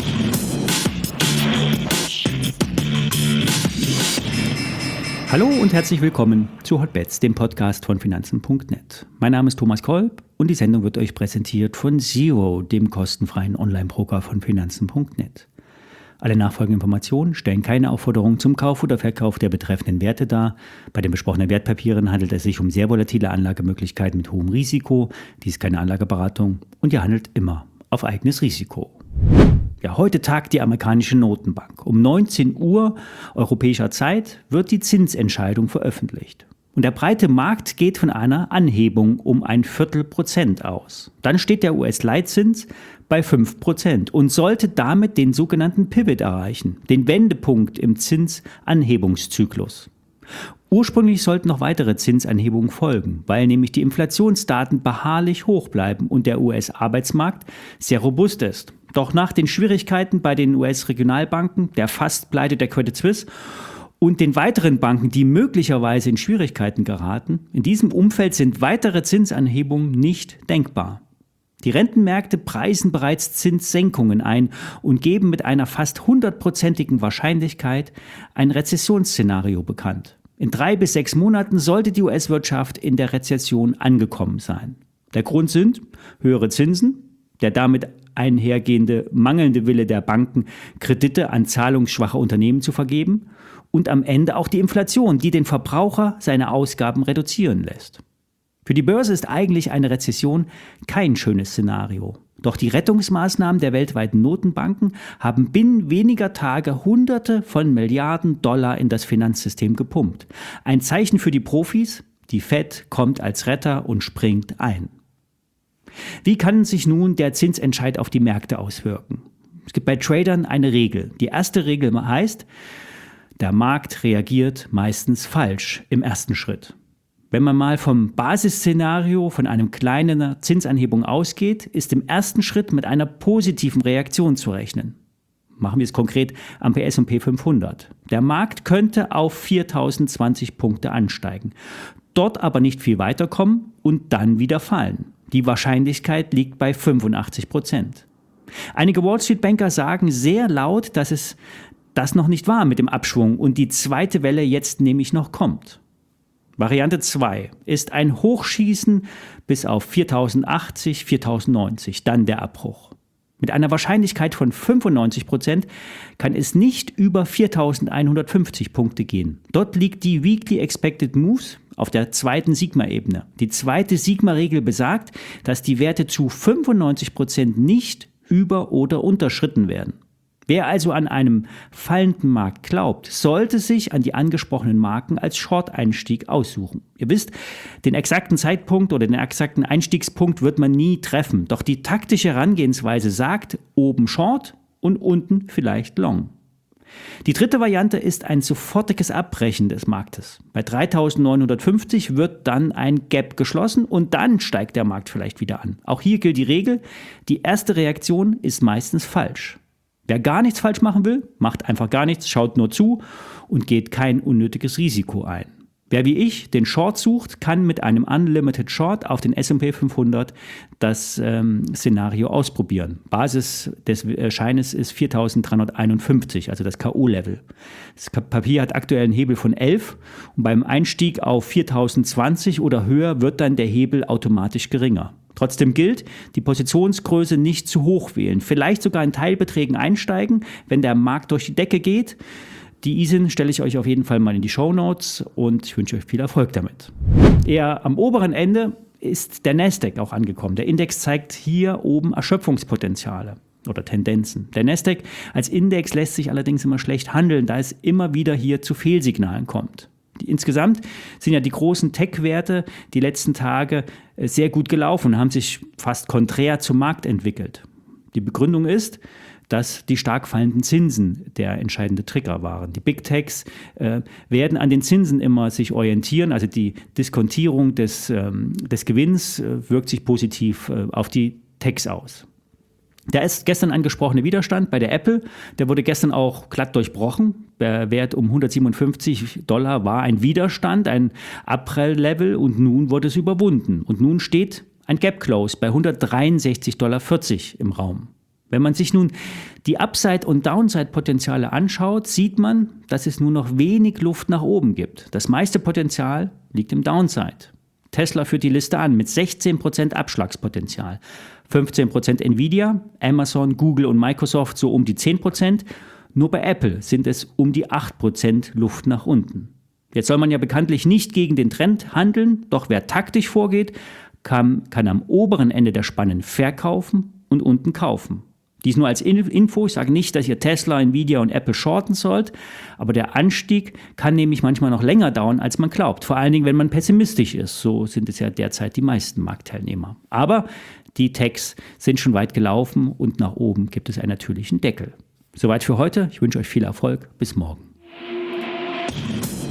Hallo und herzlich willkommen zu Hotbets, dem Podcast von Finanzen.net. Mein Name ist Thomas Kolb und die Sendung wird euch präsentiert von Zero, dem kostenfreien Online-Broker von Finanzen.net. Alle nachfolgenden Informationen stellen keine Aufforderung zum Kauf oder Verkauf der betreffenden Werte dar. Bei den besprochenen Wertpapieren handelt es sich um sehr volatile Anlagemöglichkeiten mit hohem Risiko. Dies ist keine Anlageberatung und ihr handelt immer auf eigenes Risiko. Ja, heute tagt die amerikanische Notenbank. Um 19 Uhr europäischer Zeit wird die Zinsentscheidung veröffentlicht. Und der breite Markt geht von einer Anhebung um 0,25% aus. Dann steht der US-Leitzins bei 5% und sollte damit den sogenannten Pivot erreichen, den Wendepunkt im Zinsanhebungszyklus. Ursprünglich sollten noch weitere Zinsanhebungen folgen, weil nämlich die Inflationsdaten beharrlich hoch bleiben und der US-Arbeitsmarkt sehr robust ist. Doch nach den Schwierigkeiten bei den US-Regionalbanken, der Fastpleite der Credit Suisse und den weiteren Banken, die möglicherweise in Schwierigkeiten geraten, in diesem Umfeld sind weitere Zinsanhebungen nicht denkbar. Die Rentenmärkte preisen bereits Zinssenkungen ein und geben mit einer fast 100%igen Wahrscheinlichkeit ein Rezessionsszenario bekannt. In 3 bis 6 Monaten sollte die US-Wirtschaft in der Rezession angekommen sein. Der Grund sind höhere Zinsen, der damit einhergehende mangelnde Wille der Banken, Kredite an zahlungsschwache Unternehmen zu vergeben und am Ende auch die Inflation, die den Verbraucher seine Ausgaben reduzieren lässt. Für die Börse ist eigentlich eine Rezession kein schönes Szenario. Doch die Rettungsmaßnahmen der weltweiten Notenbanken haben binnen weniger Tage Hunderte von Milliarden Dollar in das Finanzsystem gepumpt. Ein Zeichen für die Profis, die Fed kommt als Retter und springt ein. Wie kann sich nun der Zinsentscheid auf die Märkte auswirken? Es gibt bei Tradern eine Regel. Die erste Regel heißt, der Markt reagiert meistens falsch im ersten Schritt. Wenn man mal vom Basisszenario von einem kleinen Zinsanhebung ausgeht, ist im ersten Schritt mit einer positiven Reaktion zu rechnen. Machen wir es konkret am S&P 500. Der Markt könnte auf 4.020 Punkte ansteigen, dort aber nicht viel weiterkommen und dann wieder fallen. Die Wahrscheinlichkeit liegt bei 85%. Einige Wall-Street-Banker sagen sehr laut, dass es das noch nicht war mit dem Abschwung und die zweite Welle jetzt nämlich noch kommt. Variante 2 ist ein Hochschießen bis auf 4.080, 4.090, dann der Abbruch. Mit einer Wahrscheinlichkeit von 95% kann es nicht über 4.150 Punkte gehen. Dort liegt die Weekly Expected Moves auf der zweiten Sigma-Ebene. Die zweite Sigma-Regel besagt, dass die Werte zu 95% nicht über- oder unterschritten werden. Wer also an einem fallenden Markt glaubt, sollte sich an die angesprochenen Marken als Short-Einstieg aussuchen. Ihr wisst, den exakten Zeitpunkt oder den exakten Einstiegspunkt wird man nie treffen. Doch die taktische Herangehensweise sagt, oben Short und unten vielleicht Long. Die dritte Variante ist ein sofortiges Abbrechen des Marktes. Bei 3.950 wird dann ein Gap geschlossen und dann steigt der Markt vielleicht wieder an. Auch hier gilt die Regel, die erste Reaktion ist meistens falsch. Wer gar nichts falsch machen will, macht einfach gar nichts, schaut nur zu und geht kein unnötiges Risiko ein. Wer wie ich den Short sucht, kann mit einem Unlimited Short auf den S&P 500 das Szenario ausprobieren. Basis des Scheines ist 4.351, also das K.O.-Level. Das Papier hat aktuell einen Hebel von 11 und beim Einstieg auf 4.020 oder höher wird dann der Hebel automatisch geringer. Trotzdem gilt, die Positionsgröße nicht zu hoch wählen, vielleicht sogar in Teilbeträgen einsteigen, wenn der Markt durch die Decke geht. Die ISIN stelle ich euch auf jeden Fall mal in die Shownotes und ich wünsche euch viel Erfolg damit. Eher am oberen Ende ist der Nasdaq auch angekommen. Der Index zeigt hier oben Erschöpfungspotenziale oder Tendenzen. Der Nasdaq als Index lässt sich allerdings immer schlecht handeln, da es immer wieder hier zu Fehlsignalen kommt. Insgesamt sind ja die großen Tech-Werte die letzten Tage sehr gut gelaufen und haben sich fast konträr zum Markt entwickelt. Die Begründung ist, dass die stark fallenden Zinsen der entscheidende Trigger waren. Die Big Techs werden an den Zinsen immer sich orientieren, also die Diskontierung des Gewinns wirkt sich positiv auf die Techs aus. Der ist gestern angesprochene Widerstand bei der Apple, der wurde gestern auch glatt durchbrochen. Der Wert um $157 war ein Widerstand, ein Abprall-Level und nun wurde es überwunden. Und nun steht ein Gap Close bei $163,40 im Raum. Wenn man sich nun die Upside- und Downside-Potenziale anschaut, sieht man, dass es nur noch wenig Luft nach oben gibt. Das meiste Potenzial liegt im Downside. Tesla führt die Liste an mit 16% Abschlagspotenzial, 15% Nvidia, Amazon, Google und Microsoft so um die 10%. Nur bei Apple sind es um die 8% Luft nach unten. Jetzt soll man ja bekanntlich nicht gegen den Trend handeln, doch wer taktisch vorgeht, kann am oberen Ende der Spannen verkaufen und unten kaufen. Dies nur als Info. Ich sage nicht, dass ihr Tesla, Nvidia und Apple shorten sollt, aber der Anstieg kann nämlich manchmal noch länger dauern, als man glaubt. Vor allen Dingen, wenn man pessimistisch ist. So sind es ja derzeit die meisten Marktteilnehmer. Aber die Techs sind schon weit gelaufen und nach oben gibt es einen natürlichen Deckel. Soweit für heute. Ich wünsche euch viel Erfolg. Bis morgen.